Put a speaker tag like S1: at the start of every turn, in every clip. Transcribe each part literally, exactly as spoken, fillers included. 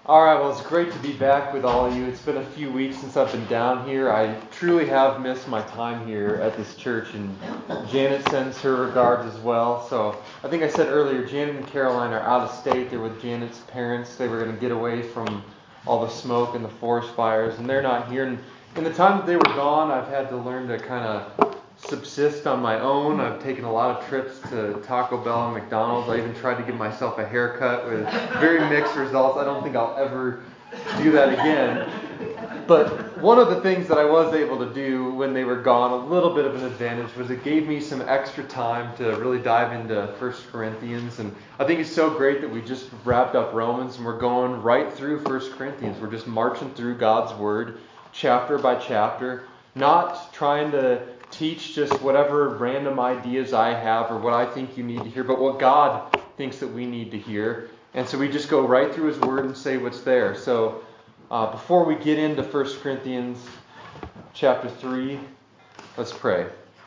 S1: All right, well, it's great to be back with all of you. It's been a few weeks since I've been down here. I truly have missed my time here at this church, and Janet sends her regards as well. So I think I said earlier, Janet and Caroline are out of state. They're with Janet's parents. They were going to get away from all the smoke and the forest fires, and they're not here. And in the time that they were gone, I've had to learn to kind of subsist on my own. I've taken a lot of trips to Taco Bell and McDonald's. I even tried to give myself a haircut with very mixed results. I don't think I'll ever do that again. But one of the things that I was able to do when they were gone, a little bit of an advantage, was it gave me some extra time to really dive into First Corinthians. And I think it's so great that we just wrapped up Romans and we're going right through First Corinthians. We're just marching through God's Word, chapter by chapter, not trying to teach just whatever random ideas I have or what I think you need to hear, but what God thinks that we need to hear. And so we just go right through His Word and say what's there. So uh, before we get into First Corinthians chapter three, let's pray.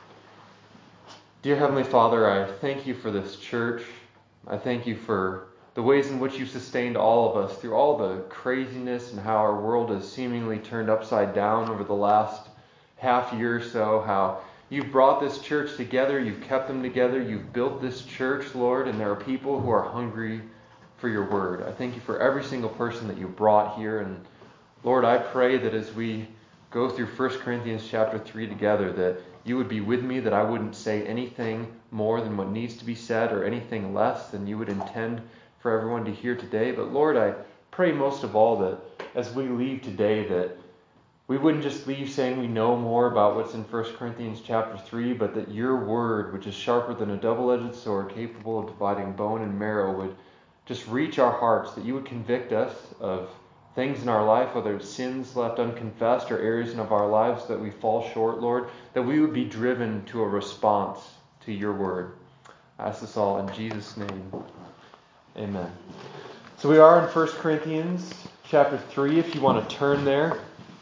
S1: Dear Heavenly Father, I thank you for this church. I thank you for the ways in which you've sustained all of us through all the craziness and how our world has seemingly turned upside down over the last half year or so, how you've brought this church together, you've kept them together, you've built this church, Lord, and there are people who are hungry for your word. I thank you for every single person that you brought here, and Lord, I pray that as we go through First Corinthians chapter three together, that you would be with me, that I wouldn't say anything more than what needs to be said or anything less than you would intend for everyone to hear today. But Lord, I pray most of all that as we leave today, that we wouldn't just leave saying we know more about what's in First Corinthians chapter three, but that your word, which is sharper than a double-edged sword, capable of dividing bone and marrow, would just reach our hearts, that you would convict us of things in our life, whether it's sins left unconfessed or areas of our lives that we fall short, Lord, that we would be driven to a response to your word. I ask this all in Jesus' name. Amen. So we are in First Corinthians chapter three, if you want to turn there.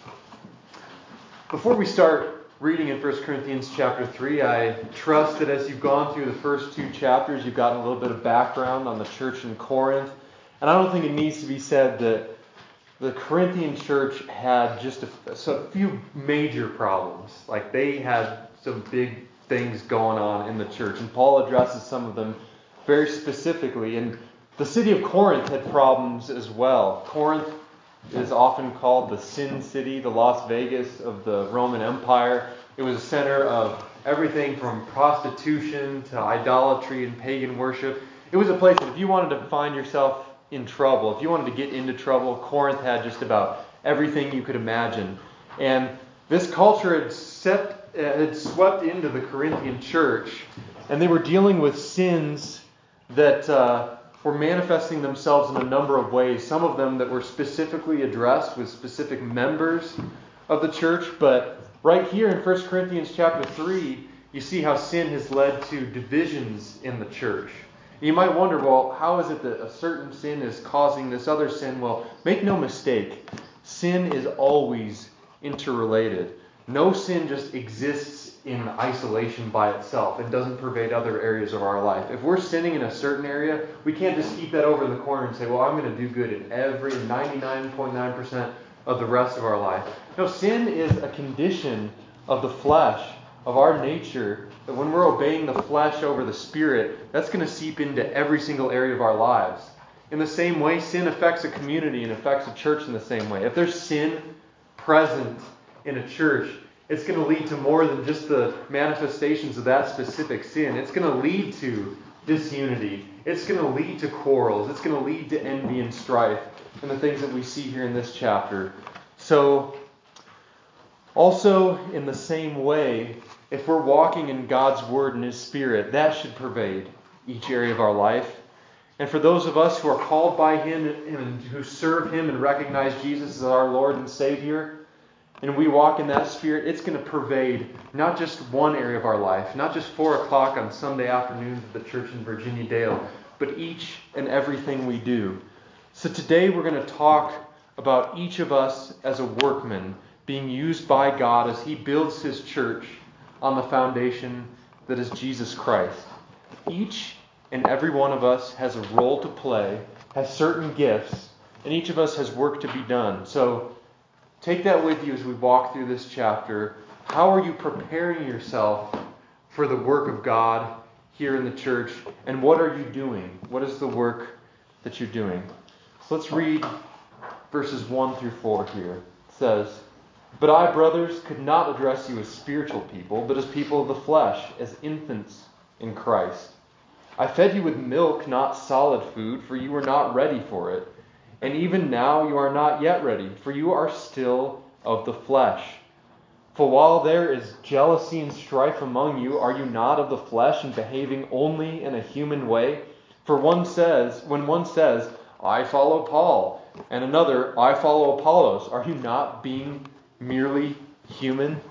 S1: Before we start reading in First Corinthians chapter three, I trust that as you've gone through the first two chapters, you've gotten a little bit of background on the church in Corinth. And I don't think it needs to be said that the Corinthian church had just a, a few major problems. Like they had some big things going on in the church. And Paul addresses some of them very specifically. And the city of Corinth had problems as well. Corinth is often called the Sin City, the Las Vegas of the Roman Empire. It was a center of everything from prostitution to idolatry and pagan worship. It was a place that if you wanted to find yourself in trouble, if you wanted to get into trouble, Corinth had just about everything you could imagine. And this culture had, set, had swept into the Corinthian church, and they were dealing with sins that Uh, were manifesting themselves in a number of ways. Some of them that were specifically addressed with specific members of the church. But right here in First Corinthians chapter three, you see how sin has led to divisions in the church. You might wonder, well, how is it that a certain sin is causing this other sin? Well, make no mistake, sin is always interrelated. No sin just exists in isolation by itself. It doesn't pervade other areas of our life. If we're sinning in a certain area, we can't just keep that over in the corner and say, well, I'm going to do good in every ninety-nine point nine percent of the rest of our life. No, sin is a condition of the flesh, of our nature, that when we're obeying the flesh over the Spirit, that's going to seep into every single area of our lives. In the same way, sin affects a community and affects a church in the same way. If there's sin present in a church, it's going to lead to more than just the manifestations of that specific sin. It's going to lead to disunity. It's going to lead to quarrels. It's going to lead to envy and strife and the things that we see here in this chapter. So, also in the same way, if we're walking in God's Word and His Spirit, that should pervade each area of our life. And for those of us who are called by Him and who serve Him and recognize Jesus as our Lord and Savior, and we walk in that Spirit, it's going to pervade not just one area of our life, not just four o'clock on Sunday afternoons at the church in Virginia Dale, but each and everything we do. So today we're going to talk about each of us as a workman being used by God as He builds His church on the foundation that is Jesus Christ. Each and every one of us has a role to play, has certain gifts, and each of us has work to be done. So take that with you as we walk through this chapter. How are you preparing yourself for the work of God here in the church? And what are you doing? What is the work that you're doing? So let's read verses one through four here. It says, "But I, brothers, could not address you as spiritual people, but as people of the flesh, as infants in Christ. I fed you with milk, not solid food, for you were not ready for it. And even now you are not yet ready, for you are still of the flesh. For while there is jealousy and strife among you, are you not of the flesh and behaving only in a human way? For one says, when one says, 'I follow Paul,' and another, 'I follow Apollos,' are you not being merely human?"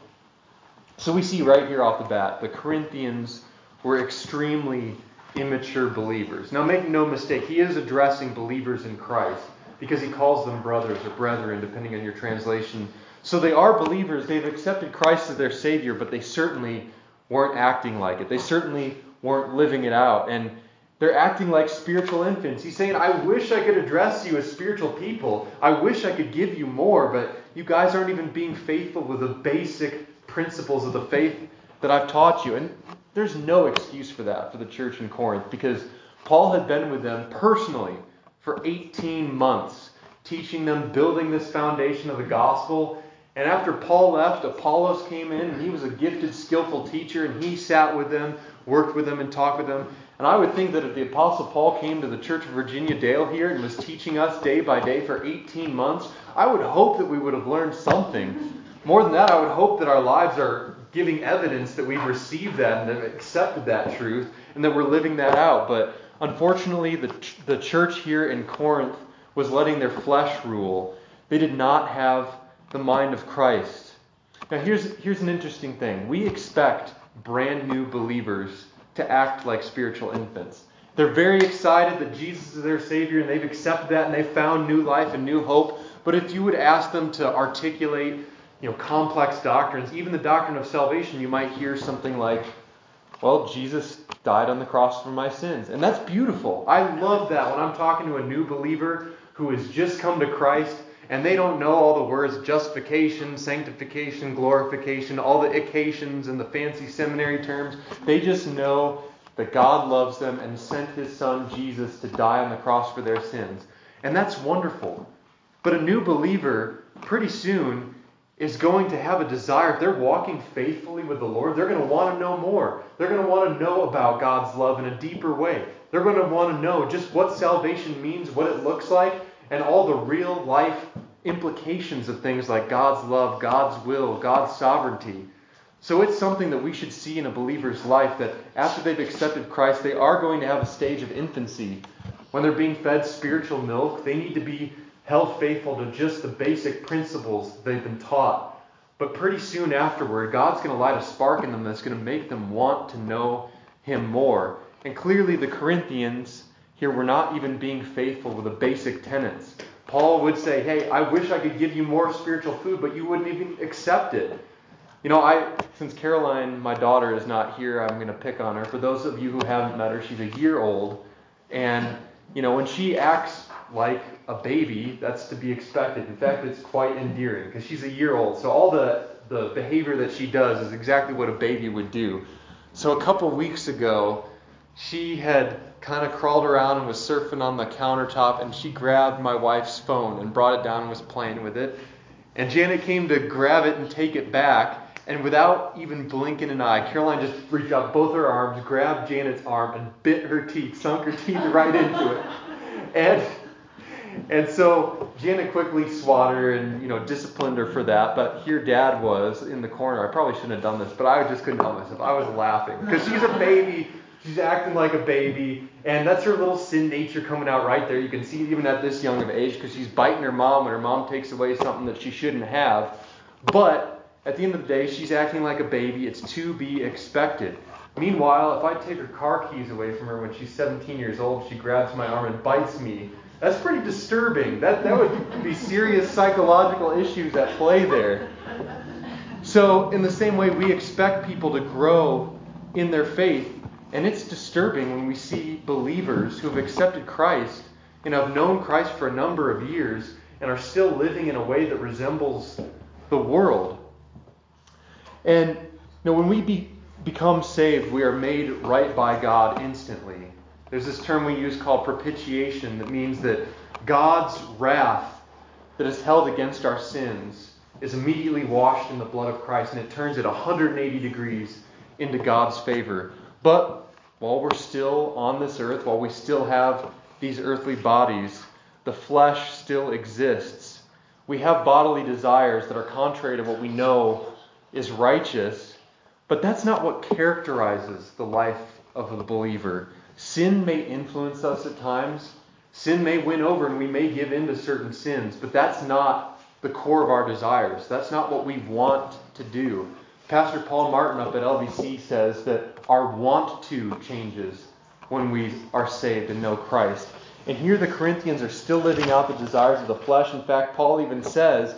S1: So we see right here off the bat, the Corinthians were extremely immature believers. Now make no mistake, he is addressing believers in Christ because he calls them brothers or brethren, depending on your translation. So they are believers. They've accepted Christ as their Savior, but they certainly weren't acting like it. They certainly weren't living it out. And they're acting like spiritual infants. He's saying, I wish I could address you as spiritual people. I wish I could give you more, but you guys aren't even being faithful with the basic principles of the faith that I've taught you. And there's no excuse for that for the church in Corinth, because Paul had been with them personally for eighteen months, teaching them, building this foundation of the gospel. And after Paul left, Apollos came in, and he was a gifted, skillful teacher, and he sat with them, worked with them, and talked with them. And I would think that if the Apostle Paul came to the Church of Virginia Dale here and was teaching us day by day for eighteen months, I would hope that we would have learned something. More than that, I would hope that our lives are giving evidence that we've received that and have accepted that truth and that we're living that out. But unfortunately, the, the church here in Corinth was letting their flesh rule. They did not have the mind of Christ. Now here's, here's an interesting thing. We expect brand new believers to act like spiritual infants. They're very excited that Jesus is their Savior and they've accepted that and they've found new life and new hope. But if you would ask them to articulate, you know, complex doctrines, even the doctrine of salvation, you might hear something like, well, Jesus died on the cross for my sins. And that's beautiful. I love that when I'm talking to a new believer who has just come to Christ and they don't know all the words justification, sanctification, glorification, all the occasions and the fancy seminary terms. They just know that God loves them and sent His Son Jesus to die on the cross for their sins. And that's wonderful. But a new believer, pretty soon, is going to have a desire. If they're walking faithfully with the Lord, they're going to want to know more. They're going to want to know about God's love in a deeper way. They're going to want to know just what salvation means, what it looks like, and all the real life implications of things like God's love, God's will, God's sovereignty. So it's something that we should see in a believer's life, that after they've accepted Christ, they are going to have a stage of infancy. When they're being fed spiritual milk, they need to be held faithful to just the basic principles they've been taught. But pretty soon afterward, God's going to light a spark in them that's going to make them want to know Him more. And clearly the Corinthians here were not even being faithful with the basic tenets. Paul would say, hey, I wish I could give you more spiritual food, but you wouldn't even accept it. You know, I since Caroline, my daughter, is not here, I'm going to pick on her. For those of you who haven't met her, she's a year old. And, you know, when she acts like a baby, that's to be expected. In fact, it's quite endearing because she's a year old. So all the, the behavior that she does is exactly what a baby would do. So a couple weeks ago, she had kind of crawled around and was surfing on the countertop, and she grabbed my wife's phone and brought it down and was playing with it. And Janet came to grab it and take it back, and without even blinking an eye, Caroline just reached out both her arms, grabbed Janet's arm, and bit her teeth, sunk her teeth right into it. And and so Janet quickly swatted her and, you know, disciplined her for that. But here Dad was in the corner. I probably shouldn't have done this, but I just couldn't help myself. I was laughing because she's a baby. She's acting like a baby, and that's her little sin nature coming out right there. You can see even at this young of age, because she's biting her mom when her mom takes away something that she shouldn't have. But at the end of the day, she's acting like a baby. It's to be expected. Meanwhile, if I take her car keys away from her when she's seventeen years old, she grabs my arm and bites me. That's pretty disturbing. That, that would be serious psychological issues at play there. So in the same way, we expect people to grow in their faith. And it's disturbing when we see believers who have accepted Christ and have known Christ for a number of years and are still living in a way that resembles the world. And you know, when we be, become saved, we are made right by God instantly. There's this term we use called propitiation that means that God's wrath that is held against our sins is immediately washed in the blood of Christ, and it turns it one hundred eighty degrees into God's favor. But while we're still on this earth, while we still have these earthly bodies, the flesh still exists. We have bodily desires that are contrary to what we know is righteous, but that's not what characterizes the life of the believer. Sin may influence us at times. Sin may win over and we may give in to certain sins, but that's not the core of our desires. That's not what we want to do. Pastor Paul Martin up at L V C says that our want to changes when we are saved and know Christ. And here the Corinthians are still living out the desires of the flesh. In fact, Paul even says,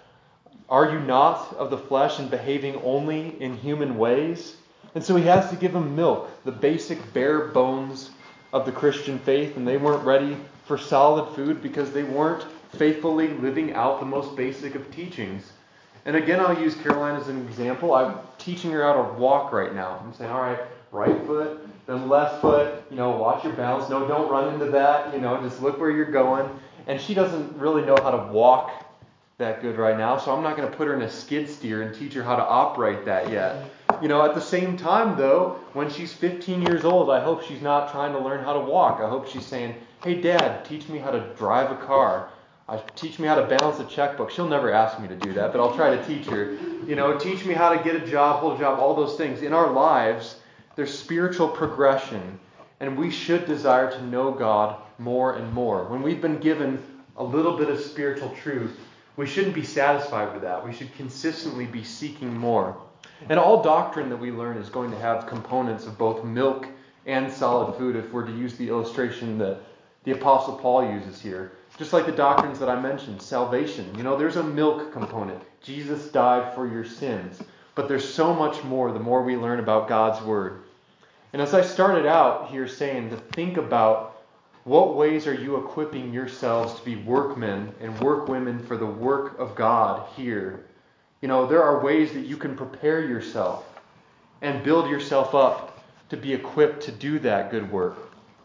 S1: "Are you not of the flesh and behaving only in human ways?" And so he has to give them milk, the basic bare bones of the Christian faith, and they weren't ready for solid food because they weren't faithfully living out the most basic of teachings. And again, I'll use Caroline as an example. I'm teaching her how to walk right now. I'm saying, all right, right foot, then left foot, you know, watch your balance. No, don't run into that. You know, just look where you're going. And she doesn't really know how to walk that good right now, so I'm not going to put her in a skid steer and teach her how to operate that yet. You know, at the same time, though, when she's fifteen years old, I hope she's not trying to learn how to walk. I hope she's saying, "Hey, Dad, teach me how to drive a car. Uh, teach me how to balance a checkbook." She'll never ask me to do that, but I'll try to teach her. You know, teach me how to get a job, hold a job, all those things. In our lives, there's spiritual progression, and we should desire to know God more and more. When we've been given a little bit of spiritual truth, we shouldn't be satisfied with that. We should consistently be seeking more. And all doctrine that we learn is going to have components of both milk and solid food, if we're to use the illustration that the Apostle Paul uses here. Just like the doctrines that I mentioned, salvation. You know, there's a milk component. Jesus died for your sins. But there's so much more the more we learn about God's Word. And as I started out here saying to think about what ways are you equipping yourselves to be workmen and workwomen for the work of God here? You know, there are ways that you can prepare yourself and build yourself up to be equipped to do that good work.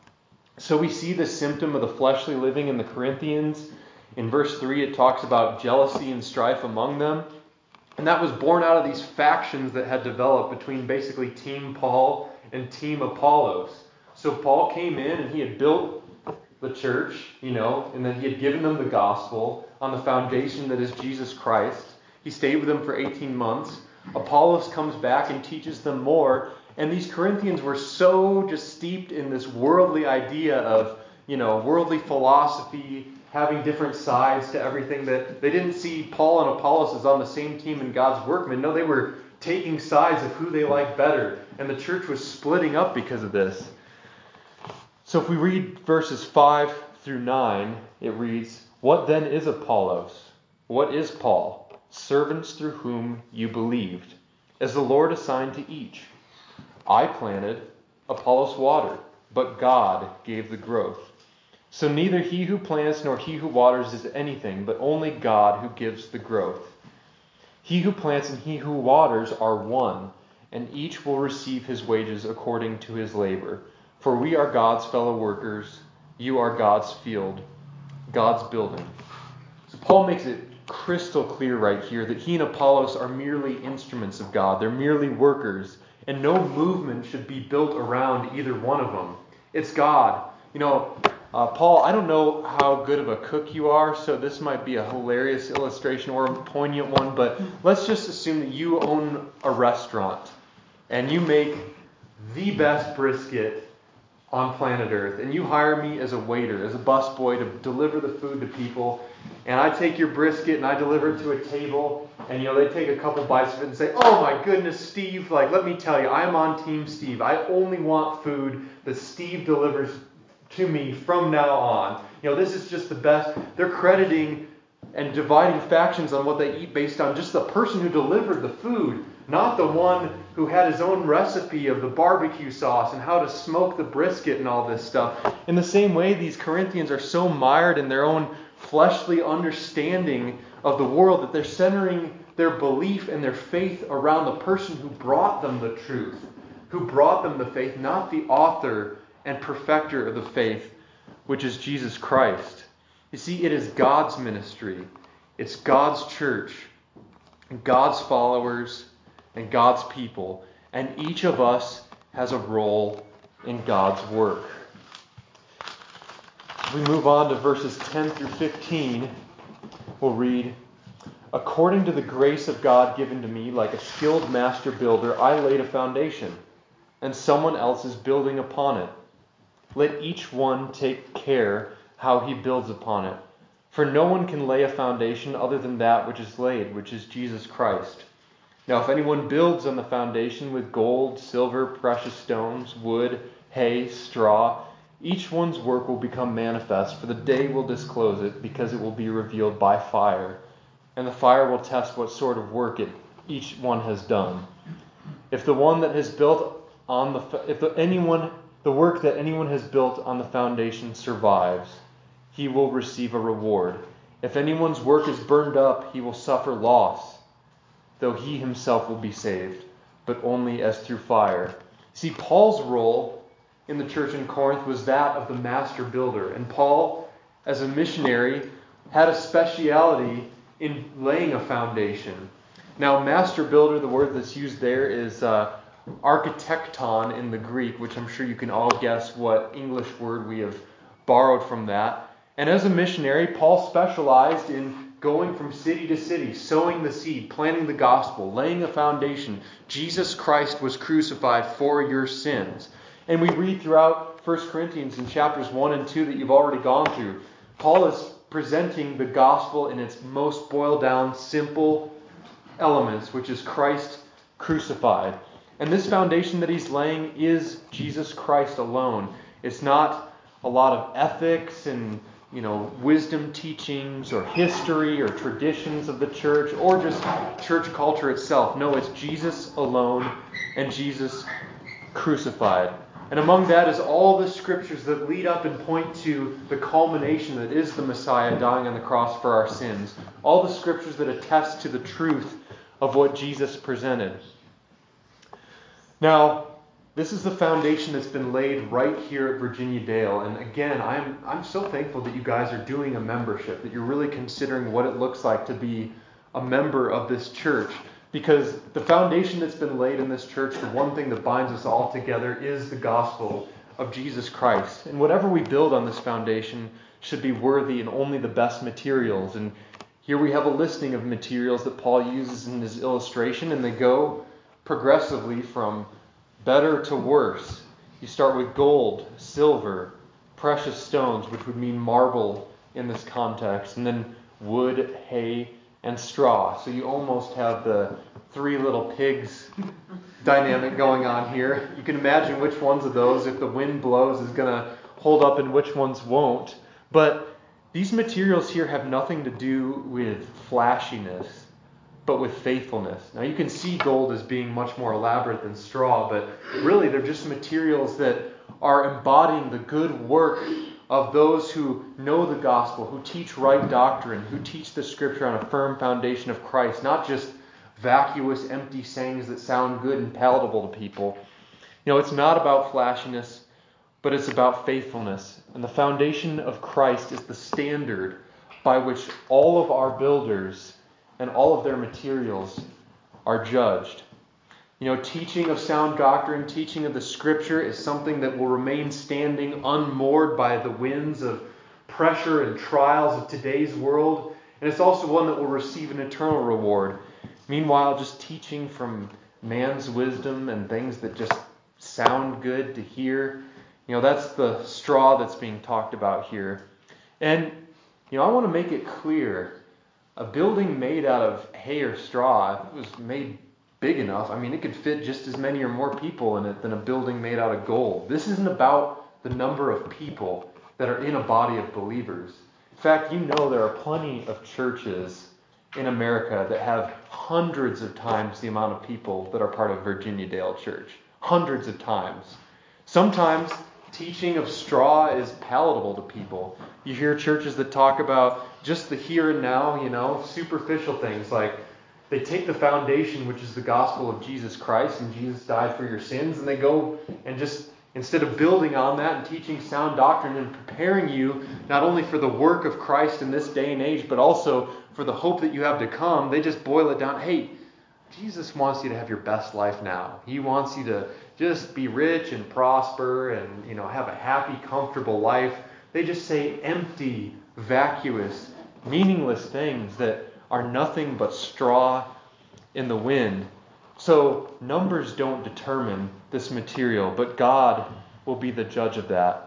S1: So we see the symptom of the fleshly living in the Corinthians. In verse three, it talks about jealousy and strife among them. And that was born out of these factions that had developed between basically Team Paul and Team Apollos. So Paul came in and he had built the church, you know, and then he had given them the gospel on the foundation that is Jesus Christ. He stayed with them for eighteen months. Apollos comes back and teaches them more. And these Corinthians were so just steeped in this worldly idea of, you know, worldly philosophy, having different sides to everything, that they didn't see Paul and Apollos as on the same team in God's workmen. No, they were taking sides of who they liked better. And the church was splitting up because of this. So if we read verses five through nine, it reads, "What then is Apollos? What is Paul? Servants through whom you believed, as the Lord assigned to each. I planted, Apollos watered, but God gave the growth. So neither he who plants nor he who waters is anything, but only God who gives the growth. He who plants and he who waters are one, and each will receive his wages according to his labor. For we are God's fellow workers, you are God's field, God's building." So Paul makes it crystal clear right here that he and Apollos are merely instruments of God. They're merely workers. And no movement should be built around either one of them. It's God. You know, uh, Paul, I don't know how good of a cook you are, so this might be a hilarious illustration or a poignant one, but let's just assume that you own a restaurant and you make the best brisket on planet Earth, and you hire me as a waiter, as a busboy to deliver the food to people, and I take your brisket and I deliver it to a table, and you know they take a couple bites of it and say, "Oh my goodness, Steve, like let me tell you, I'm on Team Steve. I only want food that Steve delivers to me from now on. You know, this is just the best." They're crediting and dividing factions on what they eat based on just the person who delivered the food, not the one who had his own recipe of the barbecue sauce and how to smoke the brisket and all this stuff. In the same way, these Corinthians are so mired in their own fleshly understanding of the world that they're centering their belief and their faith around the person who brought them the truth, who brought them the faith, not the author and perfecter of the faith, which is Jesus Christ. You see, it is God's ministry. It's God's church, and God's followers, and God's people. And each of us has a role in God's work. As we move on to verses ten through fifteen, we'll read, "According to the grace of God given to me, like a skilled master builder, I laid a foundation, and someone else is building upon it. Let each one take care how he builds upon it. For no one can lay a foundation other than that which is laid, which is Jesus Christ. Now if anyone builds on the foundation with gold, silver, precious stones, wood, hay, straw, each one's work will become manifest, for the day will disclose it, because it will be revealed by fire. And the fire will test what sort of work it each one has done. If the one that has built on the if the, anyone the work that anyone has built on the foundation survives, he will receive a reward. If anyone's work is burned up, he will suffer loss, though he himself will be saved, but only as through fire." See, Paul's role in the church in Corinth was that of the master builder. And Paul, as a missionary, had a speciality in laying a foundation. Now, master builder, the word that's used there is uh, architecton in the Greek, which I'm sure you can all guess what English word we have borrowed from that. And as a missionary, Paul specialized in going from city to city, sowing the seed, planting the gospel, laying a foundation. Jesus Christ was crucified for your sins. And we read throughout First Corinthians in chapters one and two that you've already gone through. Paul is presenting the gospel in its most boiled down, simple elements, which is Christ crucified. And this foundation that he's laying is Jesus Christ alone. It's not a lot of ethics and, you know, wisdom teachings or history or traditions of the church or just church culture itself. No, it's Jesus alone and Jesus crucified. And among that is all the scriptures that lead up and point to the culmination that is the Messiah dying on the cross for our sins. All the scriptures that attest to the truth of what Jesus presented. Now, this is the foundation that's been laid right here at Virginia Dale. And again, I'm I'm so thankful that you guys are doing a membership, that you're really considering what it looks like to be a member of this church. Because the foundation that's been laid in this church, the one thing that binds us all together is the gospel of Jesus Christ. And whatever we build on this foundation should be worthy in only the best materials. And here we have a listing of materials that Paul uses in his illustration, and they go progressively from better to worse. You start with gold, silver, precious stones, which would mean marble in this context, and then wood, hay, and straw. So you almost have the three little pigs dynamic going on here. You can imagine which ones of those, if the wind blows, is going to hold up and which ones won't. But these materials here have nothing to do with flashiness, but with faithfulness. Now you can see gold as being much more elaborate than straw, but really they're just materials that are embodying the good work of those who know the gospel, who teach right doctrine, who teach the scripture on a firm foundation of Christ, not just vacuous, empty sayings that sound good and palatable to people. You know, it's not about flashiness, but it's about faithfulness. And the foundation of Christ is the standard by which all of our builders and all of their materials are judged. You know, teaching of sound doctrine, teaching of the scripture is something that will remain standing unmoored by the winds of pressure and trials of today's world. And it's also one that will receive an eternal reward. Meanwhile, just teaching from man's wisdom and things that just sound good to hear, you know, that's the straw that's being talked about here. And, you know, I want to make it clear, a building made out of hay or straw, if it was made big enough, I mean, it could fit just as many or more people in it than a building made out of gold. This isn't about the number of people that are in a body of believers. In fact, you know there are plenty of churches in America that have hundreds of times the amount of people that are part of Virginia Dale Church. Hundreds of times. Sometimes teaching of straw is palatable to people. You hear churches that talk about just the here and now, you know, superficial things like they take the foundation, which is the gospel of Jesus Christ, and Jesus died for your sins, and they go and just, instead of building on that and teaching sound doctrine and preparing you not only for the work of Christ in this day and age, but also for the hope that you have to come, they just boil it down. Hey, Jesus wants you to have your best life now. He wants you to just be rich and prosper and, you know, have a happy, comfortable life. They just say empty, vacuous, meaningless things that are nothing but straw in the wind. So numbers don't determine this material, but God will be the judge of that.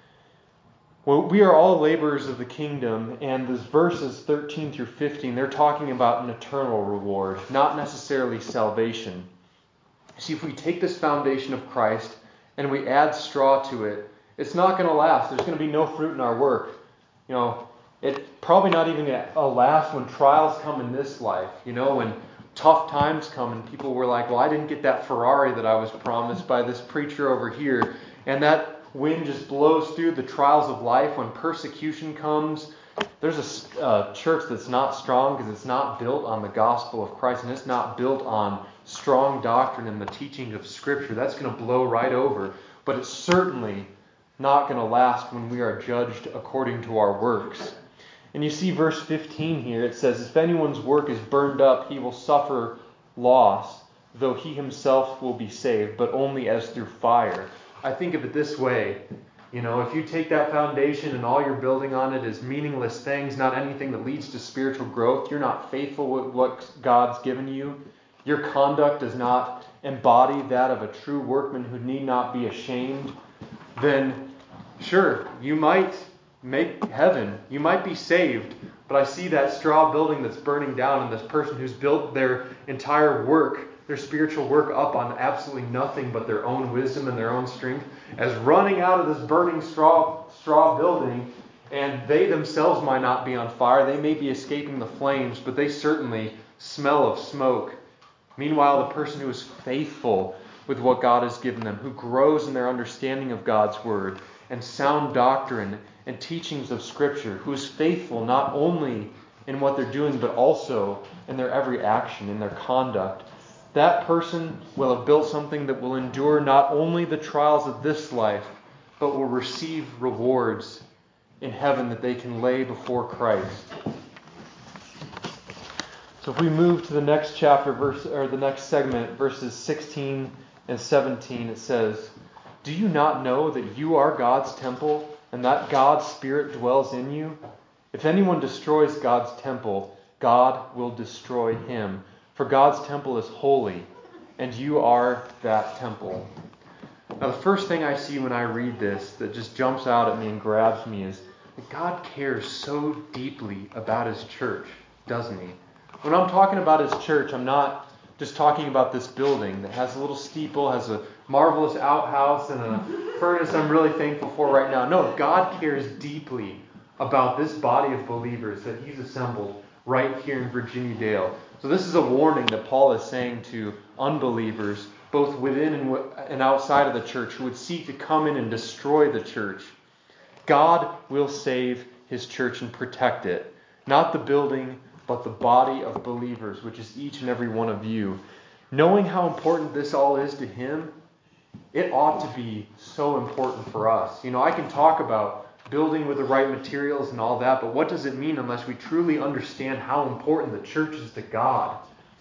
S1: Well, we are all laborers of the kingdom, and these verses thirteen through fifteen, they're talking about an eternal reward, not necessarily salvation. See, if we take this foundation of Christ and we add straw to it, it's not going to last. There's going to be no fruit in our work. You know, it's probably not even going to last when trials come in this life. You know, when tough times come and people were like, well, I didn't get that Ferrari that I was promised by this preacher over here. And that wind just blows through the trials of life. When persecution comes, there's a uh, church that's not strong because it's not built on the gospel of Christ, and it's not built on strong doctrine and the teaching of Scripture. That's going to blow right over. But it's certainly not going to last when we are judged according to our works. And you see verse fifteen here. It says, if anyone's work is burned up, he will suffer loss, though he himself will be saved, but only as through fire. I think of it this way. You know, if you take that foundation and all you're building on it is meaningless things, not anything that leads to spiritual growth, you're not faithful with what God's given you, your conduct does not embody that of a true workman who need not be ashamed, then sure, you might make heaven. You might be saved. But I see that straw building that's burning down and this person who's built their entire work, their spiritual work up on absolutely nothing but their own wisdom and their own strength, as running out of this burning straw straw building, and they themselves might not be on fire. They may be escaping the flames, but they certainly smell of smoke. Meanwhile, the person who is faithful with what God has given them, who grows in their understanding of God's word and sound doctrine and teachings of Scripture, who is faithful not only in what they're doing, but also in their every action, in their conduct, that person will have built something that will endure not only the trials of this life, but will receive rewards in heaven that they can lay before Christ. So if we move to the next chapter, verse or the next segment, verses sixteen and seventeen, it says, do you not know that you are God's temple and that God's Spirit dwells in you? If anyone destroys God's temple, God will destroy him. For God's temple is holy, and you are that temple. Now, the first thing I see when I read this that just jumps out at me and grabs me is that God cares so deeply about His church, doesn't He? When I'm talking about His church, I'm not just talking about this building that has a little steeple, has a marvelous outhouse, and a furnace I'm really thankful for right now. No, God cares deeply about this body of believers that He's assembled right here in Virginia Dale. So this is a warning that Paul is saying to unbelievers, both within and, w- and outside of the church, who would seek to come in and destroy the church. God will save His church and protect it. Not the building, but the body of believers, which is each and every one of you. Knowing how important this all is to Him, it ought to be so important for us. You know, I can talk about building with the right materials and all that, but what does it mean unless we truly understand how important the church is to God?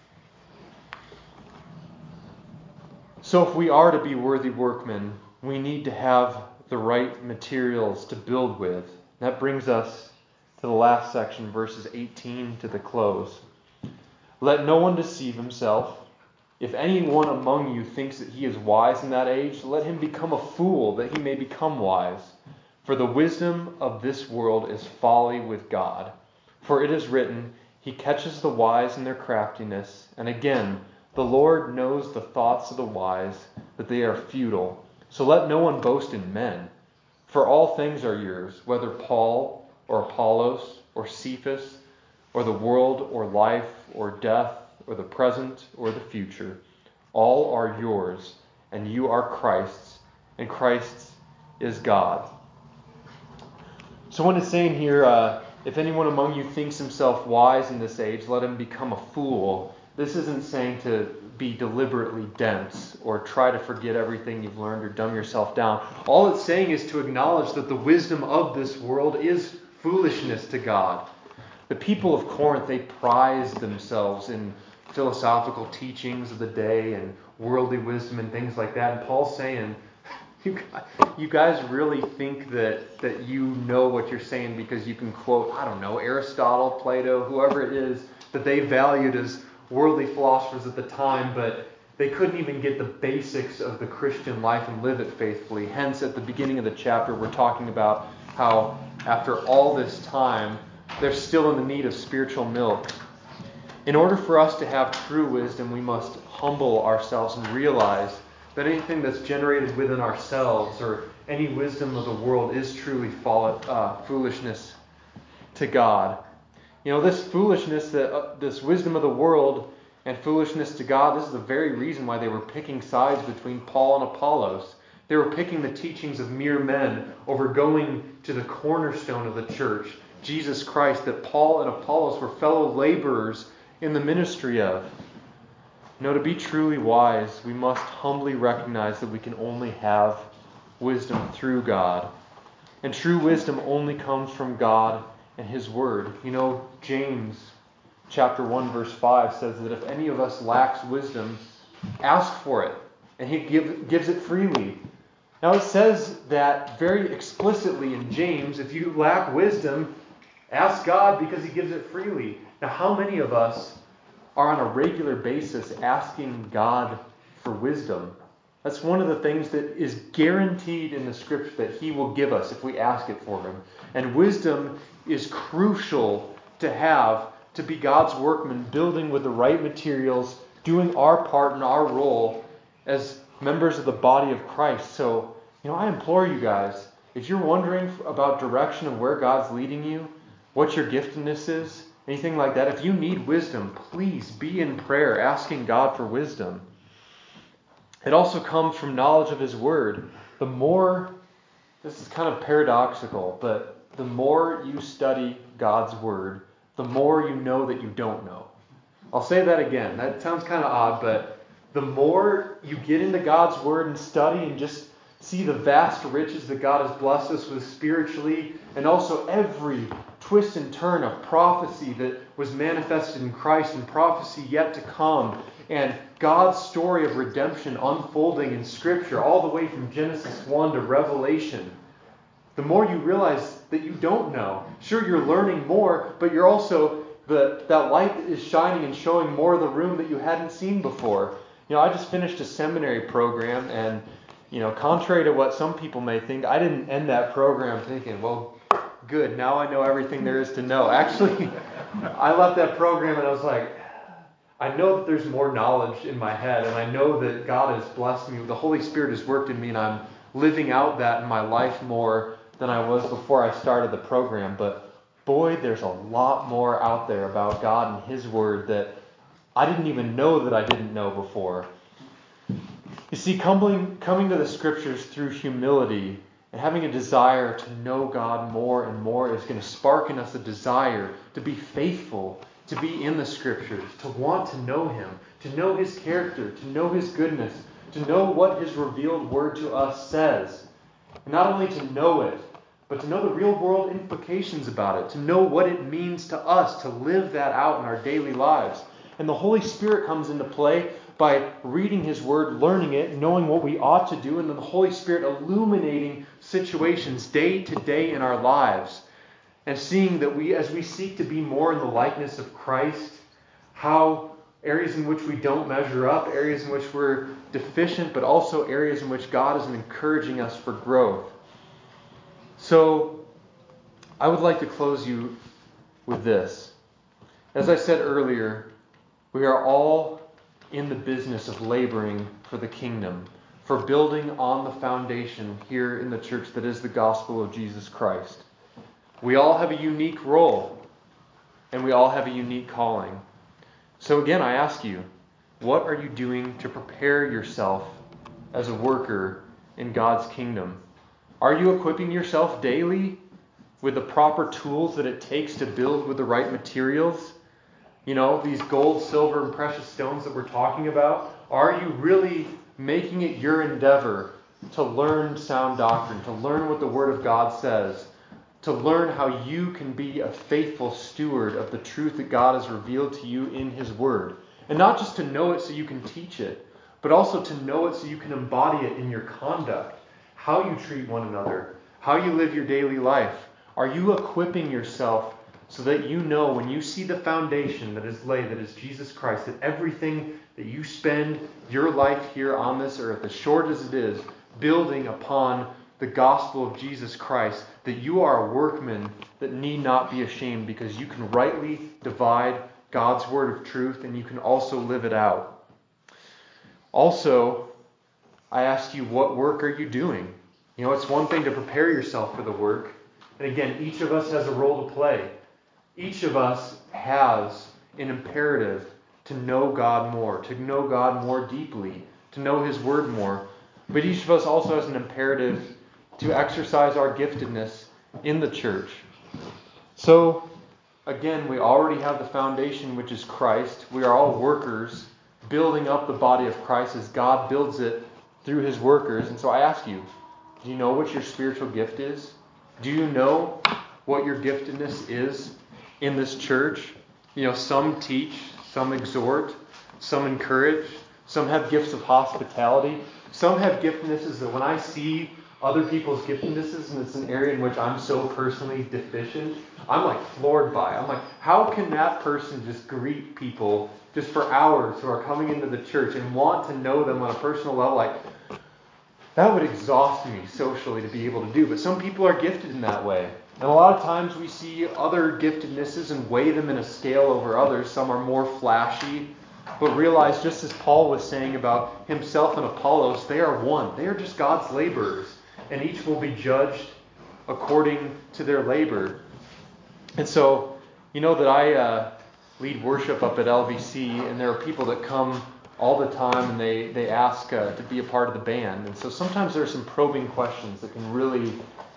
S1: So if we are to be worthy workmen, we need to have the right materials to build with. That brings us to the last section, verses eighteen to the close. Let no one deceive himself. If anyone among you thinks that he is wise in that age, let him become a fool, that he may become wise. For the wisdom of this world is folly with God. For it is written, He catches the wise in their craftiness. And again, the Lord knows the thoughts of the wise, that they are futile. So let no one boast in men. For all things are yours, whether Paul or Apollos or Cephas or the world, or life, or death, or the present, or the future. All are yours, and you are Christ's, and Christ is God. So when it's saying here, uh, if anyone among you thinks himself wise in this age, let him become a fool. This isn't saying to be deliberately dense or try to forget everything you've learned or dumb yourself down. All it's saying is to acknowledge that the wisdom of this world is foolishness to God. The people of Corinth, they prized themselves in philosophical teachings of the day and worldly wisdom and things like that. And Paul's saying, you guys, you guys really think that, that you know what you're saying because you can quote, I don't know, Aristotle, Plato, whoever it is that they valued as worldly philosophers at the time, but they couldn't even get the basics of the Christian life and live it faithfully. Hence, at the beginning of the chapter, we're talking about how after all this time, they're still in the need of spiritual milk. In order for us to have true wisdom, we must humble ourselves and realize that anything that's generated within ourselves or any wisdom of the world is truly follow, uh, foolishness to God. You know, this foolishness, that uh, this wisdom of the world and foolishness to God, this is the very reason why they were picking sides between Paul and Apollos. They were picking the teachings of mere men over going to the cornerstone of the church, Jesus Christ, that Paul and Apollos were fellow laborers in the ministry of. You know, to be truly wise, we must humbly recognize that we can only have wisdom through God. And true wisdom only comes from God and His Word. You know, James chapter one verse five says that if any of us lacks wisdom, ask for it, and He give, gives it freely. Now it says that very explicitly in James, if you lack wisdom, ask God because He gives it freely. Now how many of us are on a regular basis asking God for wisdom? That's one of the things that is guaranteed in the Scripture that He will give us if we ask it for Him. And wisdom is crucial to have to be God's workman, building with the right materials, doing our part and our role as members of the body of Christ. So, you know, I implore you guys, if you're wondering about direction of where God's leading you, what your giftedness is, anything like that, if you need wisdom, please be in prayer asking God for wisdom. It also comes from knowledge of His Word. The more, this is kind of paradoxical, but the more you study God's Word, the more you know that you don't know. I'll say that again. That sounds kind of odd, but the more you get into God's Word and study and just see the vast riches that God has blessed us with spiritually, and also every twist and turn of prophecy that was manifested in Christ and prophecy yet to come, and God's story of redemption unfolding in Scripture all the way from Genesis one to Revelation, the more you realize that you don't know. Sure, you're learning more, but you're also, the, that light is shining and showing more of the room that you hadn't seen before. You know, I just finished a seminary program, and you know, contrary to what some people may think, I didn't end that program thinking, well, good, now I know everything there is to know. Actually, I left that program and I was like, I know that there's more knowledge in my head, and I know that God has blessed me. The Holy Spirit has worked in me, and I'm living out that in my life more than I was before I started the program. But boy, there's a lot more out there about God and His Word that I didn't even know that I didn't know before. You see, coming, coming to the Scriptures through humility and having a desire to know God more and more is going to spark in us a desire to be faithful, to be in the Scriptures, to want to know Him, to know His character, to know His goodness, to know what His revealed Word to us says. And not only to know it, but to know the real world implications about it, to know what it means to us to live that out in our daily lives. And the Holy Spirit comes into play by reading His Word, learning it, knowing what we ought to do, and then the Holy Spirit illuminating situations day to day in our lives. And seeing that we, as we seek to be more in the likeness of Christ, how areas in which we don't measure up, areas in which we're deficient, but also areas in which God is encouraging us for growth. So, I would like to close you with this. As I said earlier, we are all in the business of laboring for the kingdom, for building on the foundation here in the church that is the gospel of Jesus Christ. We all have a unique role. and we all have a unique calling. So again, I ask you, what are you doing to prepare yourself as a worker in God's kingdom? Are you equipping yourself daily with the proper tools that it takes to build with the right materials? You know, these gold, silver, and precious stones that we're talking about, are you really making it your endeavor to learn sound doctrine, to learn what the Word of God says, to learn how you can be a faithful steward of the truth that God has revealed to you in His Word? And not just to know it so you can teach it, but also to know it so you can embody it in your conduct, how you treat one another, how you live your daily life. Are you equipping yourself so that you know when you see the foundation that is laid, that is Jesus Christ, that everything that you spend your life here on this earth, as short as it is, building upon the gospel of Jesus Christ, that you are a workman that need not be ashamed because you can rightly divide God's word of truth and you can also live it out. Also, I ask you, what work are you doing? You know, it's one thing to prepare yourself for the work. And again, each of us has a role to play. Each of us has an imperative to know God more, to know God more deeply, to know His Word more. But each of us also has an imperative to exercise our giftedness in the church. So, again, we already have the foundation, which is Christ. We are all workers building up the body of Christ as God builds it through His workers. And so I ask you, do you know what your spiritual gift is? Do you know what your giftedness is in this church? You know, some teach, some exhort, some encourage, some have gifts of hospitality. Some have giftednesses that when I see other people's giftednesses, and it's an area in which I'm so personally deficient, I'm like floored by. I'm like, how can that person just greet people just for hours who are coming into the church and want to know them on a personal level? Like, that would exhaust me socially to be able to do. But some people are gifted in that way. And a lot of times we see other giftednesses and weigh them in a scale over others. Some are more flashy. But realize, just as Paul was saying about himself and Apollos, they are one. They are just God's laborers. And each will be judged according to their labor. And so, you know that I uh, lead worship up at L V C, and there are people that come all the time, and they, they ask uh, to be a part of the band. And so sometimes there are some probing questions that can really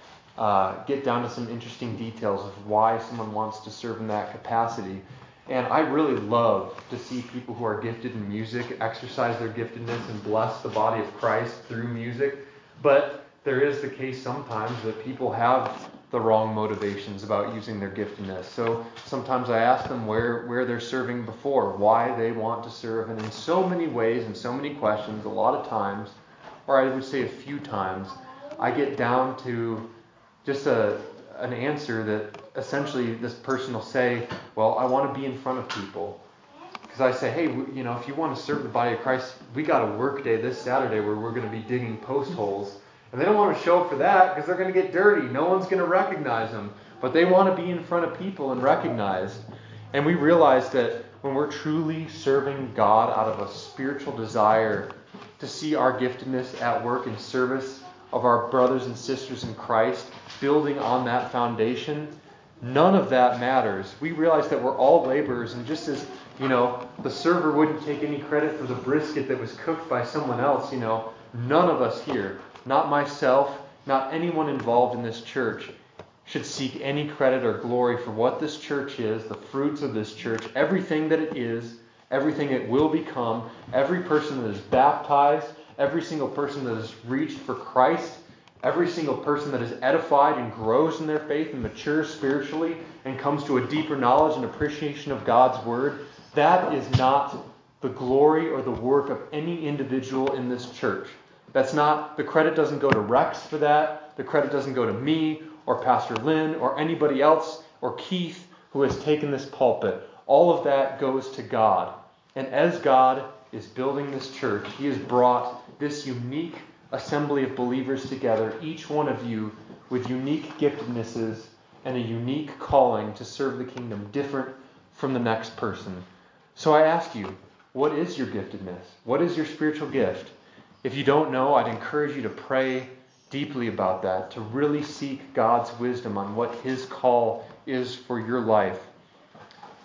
S1: uh, get down to some interesting details of why someone wants to serve in that capacity. And I really love to see people who are gifted in music exercise their giftedness and bless the body of Christ through music. But there is the case sometimes that people have the wrong motivations about using their giftedness. So sometimes I ask them where, where they're serving before, why they want to serve. And in so many ways and so many questions, a lot of times, or I would say a few times, I get down to just a an answer that essentially this person will say, well, I want to be in front of people. Because I say, hey, you know, if you want to serve the body of Christ, we got a work day this Saturday where we're going to be digging post holes. And they don't want to show up for that because they're going to get dirty. No one's going to recognize them. But they want to be in front of people and recognized. And we realize that when we're truly serving God out of a spiritual desire to see our giftedness at work in service of our brothers and sisters in Christ, building on that foundation, none of that matters. We realize that we're all laborers, and just as, you know, the server wouldn't take any credit for the brisket that was cooked by someone else, you know, none of us here, not myself, not anyone involved in this church, should seek any credit or glory for what this church is, the fruits of this church, everything that it is, everything it will become, every person that is baptized, every single person that is reached for Christ, every single person that is edified and grows in their faith and matures spiritually and comes to a deeper knowledge and appreciation of God's Word, that is not the glory or the work of any individual in this church. That's not, the credit doesn't go to Rex for that. The credit doesn't go to me or Pastor Lynn or anybody else or Keith who has taken this pulpit. All of that goes to God. And as God is building this church, He has brought this unique assembly of believers together, each one of you with unique giftednesses and a unique calling to serve the kingdom, different from the next person. So I ask you, what is your giftedness? What is your spiritual gift? If you don't know, I'd encourage you to pray deeply about that, to really seek God's wisdom on what His call is for your life.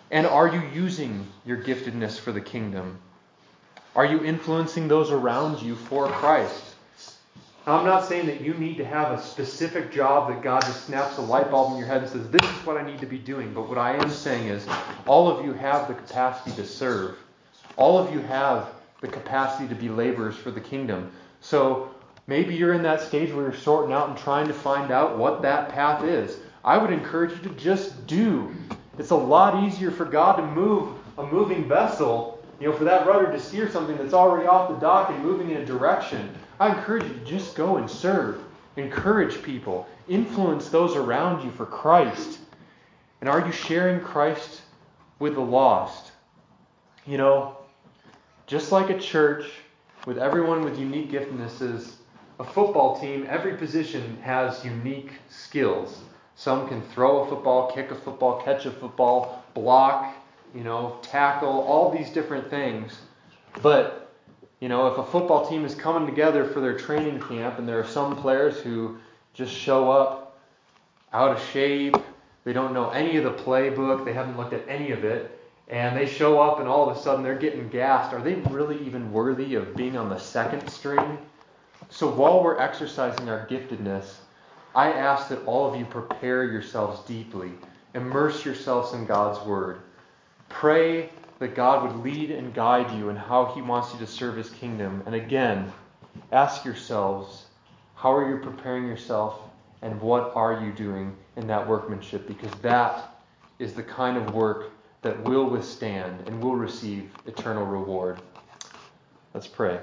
S1: And are you using your giftedness for the kingdom? Are you influencing those around you for Christ? Now, I'm not saying that you need to have a specific job that God just snaps a light bulb in your head and says, this is what I need to be doing. But what I am saying is, all of you have the capacity to serve. All of you have the capacity to be laborers for the kingdom. So maybe you're in that stage where you're sorting out and trying to find out what that path is. I would encourage you to just do. It's a lot easier for God to move a moving vessel, you know, for that rudder to steer something that's already off the dock and moving in a direction. I encourage you to just go and serve. Encourage people. Influence those around you for Christ. And are you sharing Christ with the lost? You know, just like a church with everyone with unique giftednesses, a football team, every position has unique skills. Some can throw a football, kick a football, catch a football, block, you know, tackle, all these different things. But you know, if a football team is coming together for their training camp and there are some players who just show up out of shape, they don't know any of the playbook, they haven't looked at any of it, and they show up and all of a sudden they're getting gassed, are they really even worthy of being on the second string? So while we're exercising our giftedness, I ask that all of you prepare yourselves deeply. Immerse yourselves in God's Word. Pray that God would lead and guide you in how He wants you to serve His kingdom. And again, ask yourselves, how are you preparing yourself and what are you doing in that workmanship? Because that is the kind of work that will withstand and will receive eternal reward. Let's pray.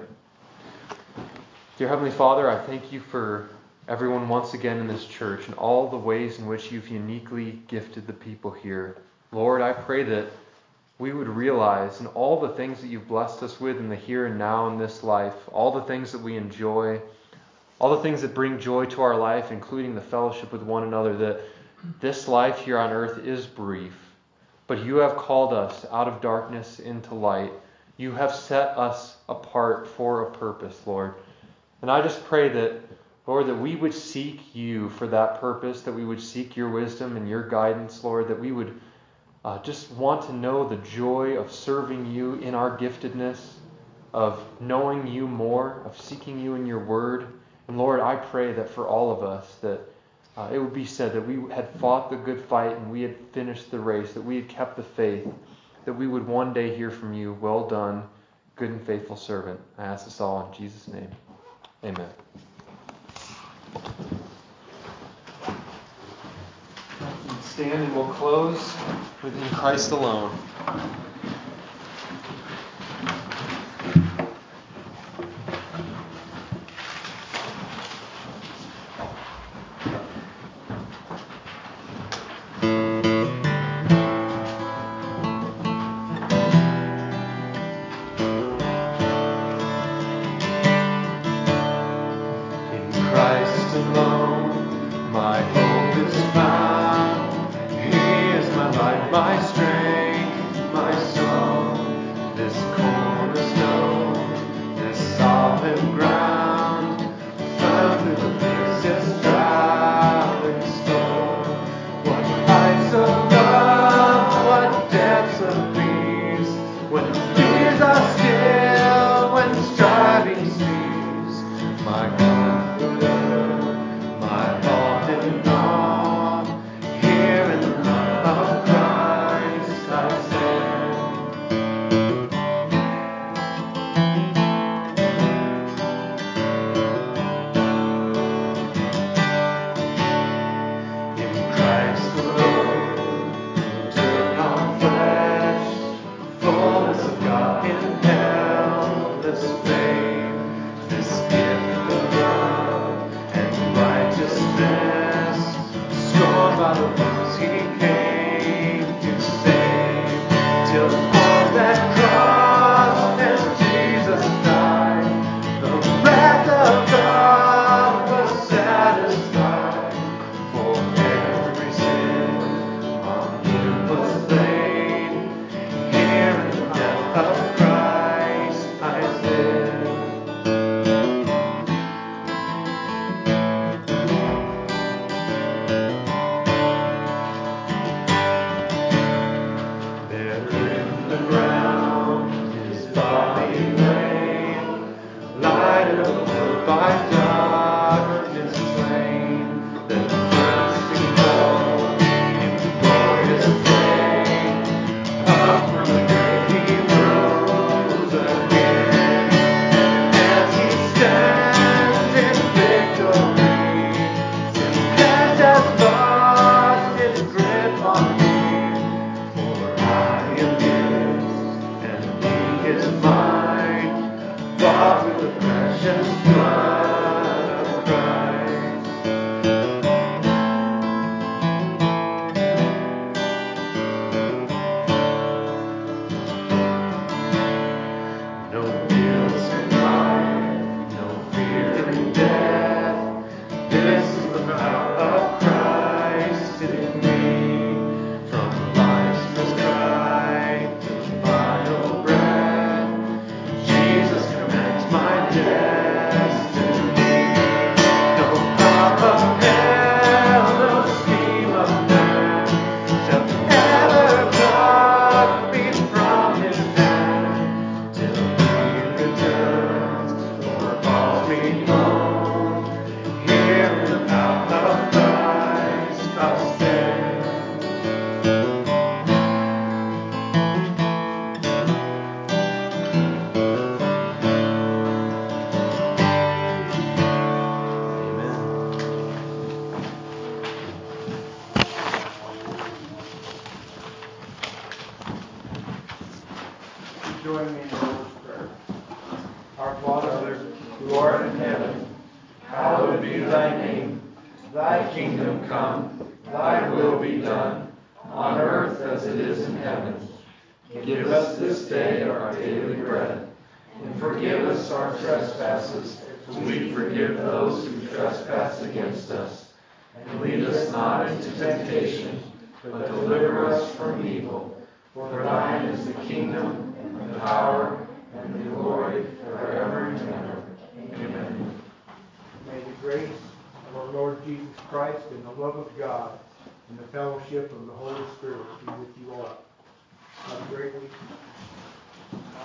S1: Dear Heavenly Father, I thank you for everyone once again in this church and all the ways in which you've uniquely gifted the people here. Lord, I pray that we would realize in all the things that you've blessed us with in the here and now in this life, all the things that we enjoy, all the things that bring joy to our life, including the fellowship with one another, that this life here on earth is brief. But you have called us out of darkness into light. You have set us apart for a purpose, Lord. And I just pray that, Lord, that we would seek you for that purpose, that we would seek your wisdom and your guidance, Lord, that we would Uh, just want to know the joy of serving you in our giftedness, of knowing you more, of seeking you in your word. And Lord, I pray that for all of us, that uh, it would be said that we had fought the good fight and we had finished the race, that we had kept the faith, that we would one day hear from you, well done, good and faithful servant. I ask this all in Jesus' name. Amen. Stand and we'll close with In Christ Alone. In Christ alone, my hope is found. My strength, my song, this cornerstone, this solid ground, found through the fiercest trial and storm. What heights of love, what depths of peace, when fears are still, when striving cease, my comforter, my all in all, here in the love of Christ I stand. In Christ alone, who took on flesh,
S2: Join me in the Lord's Prayer. Our Father, who art in heaven, hallowed be thy name. Thy kingdom come, thy will be done, on earth as it is in heaven. Give us this day our daily bread, and forgive us our trespasses, as we forgive those who trespass against us. And lead us not into temptation, but deliver us from evil. For thine is the kingdom, and the power, and the glory, forever and ever. Amen.
S3: May the grace of our Lord Jesus Christ and the love of God and the fellowship of the Holy Spirit be with you all. Have a great week.